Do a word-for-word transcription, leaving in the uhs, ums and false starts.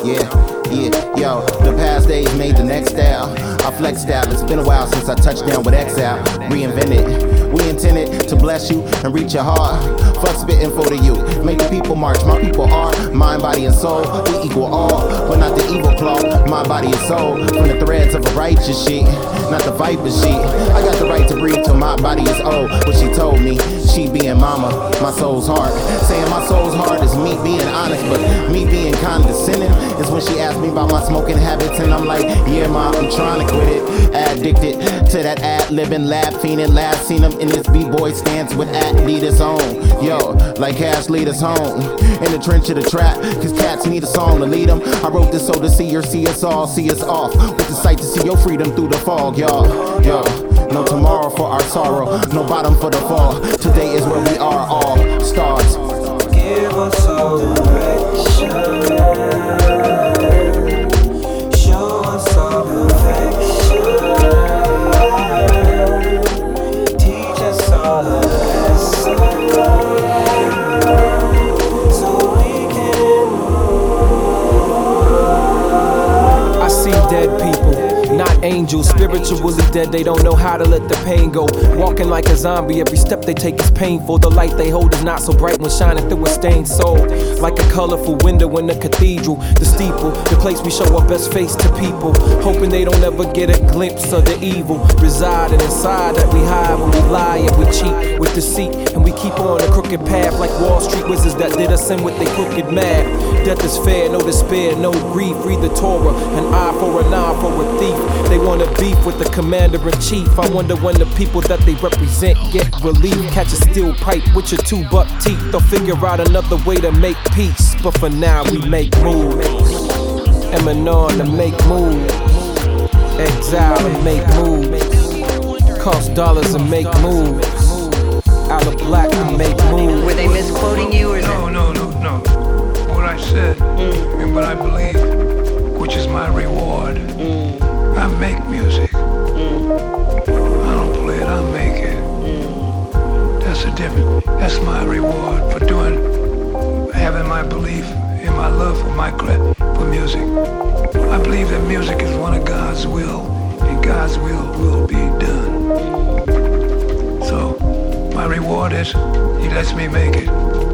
Yeah, yeah, yo, the past days made the next style. I flexed out, it's been a while since I touched down with Exile. Reinvented, we intended to bless you and reach your heart. Fuck spitting for the youth, make the people march. My people are mind, body, and soul. We equal all, but not the evil claw. My body and soul, from the threads of a righteous sheet, not the viper sheet. I got the right to breathe till my body is old. What she told me, she being mama, my soul's heart. Saying my soul's heart is me being honest, but me being condescending is when she asked me about my smoking habits, and I'm like, yeah, ma, I'm trying to quit it. Addicted to that ad-libbing, lab fiending. Last seen him in his b-boy stance with Adidas on. Yo, like Cash lead us home in the trench of the trap, cause cats need a song to lead them. I wrote this so to see her, see us all, see us off with the sight to see your freedom through the fog, y'all. Yo, no tomorrow for our sorrow, no bottom for the fall. Today is where we are, all stars. Give us all direction. Show us all perfection. Teach us all a lesson, so we can move. I see dead people, not angels, spiritually dead. They don't know how to let the pain go. Walking like a zombie, every step they take is painful. The light they hold is not so bright when shining through a stained soul. Like a colorful window in the cathedral, the steeple, the place we show our best face to people, hoping they don't ever get a glimpse of the evil residing inside that we hide when we lie and we cheat with deceit, and we keep on a crooked path like Wall Street wizards that did us in with their crooked math. Death is fair, no despair, no grief. Read the Torah, an eye for an eye for a thief. They wanna beef with the commander-in-chief. I wonder when the people that they represent get relief. Catch a steel pipe with your two buck teeth. They'll figure out another way to make peace, but for now we make moves. Eminem to make moves. Exile to make moves. Cost dollars to make moves. Out of black to make moves. Were they misquoting you or No, no, no, no. What I said Mm. and what I believe, which is my reward. Mm. I make music. Mm. I don't play it, I make it. Mm. That's the difference. That's my reward for doing, having my belief and my love for my cra- for music. I believe that music is one of God's will, and God's will will be done. So my reward is He lets me make it.